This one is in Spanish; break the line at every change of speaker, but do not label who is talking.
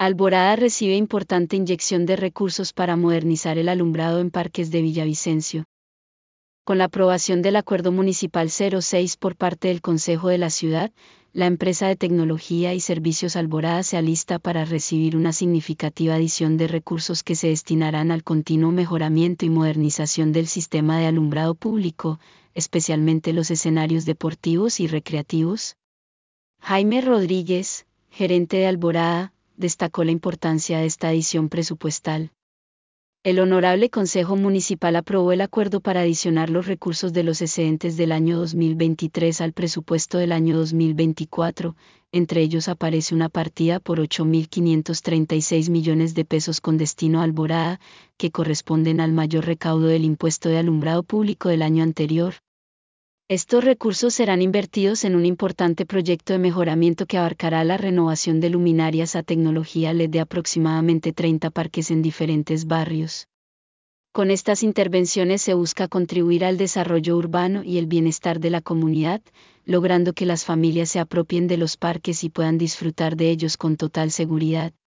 Alborada recibe importante inyección de recursos para modernizar el alumbrado en parques de Villavicencio. Con la aprobación del Acuerdo Municipal 06 por parte del Consejo de la Ciudad, la empresa de tecnología y servicios Alborada se alista para recibir una significativa adición de recursos que se destinarán al continuo mejoramiento y modernización del sistema de alumbrado público, especialmente los escenarios deportivos y recreativos. Jaime Rodríguez, gerente de Alborada, destacó la importancia de esta adición presupuestal. El Honorable Consejo Municipal aprobó el acuerdo para adicionar los recursos de los excedentes del año 2023 al presupuesto del año 2024, entre ellos aparece una partida por 8.536 millones de pesos con destino a Alborada, que corresponden al mayor recaudo del impuesto de alumbrado público del año anterior. Estos recursos serán invertidos en un importante proyecto de mejoramiento que abarcará la renovación de luminarias a tecnología LED de aproximadamente 30 parques en diferentes barrios. Con estas intervenciones se busca contribuir al desarrollo urbano y el bienestar de la comunidad, logrando que las familias se apropien de los parques y puedan disfrutar de ellos con total seguridad.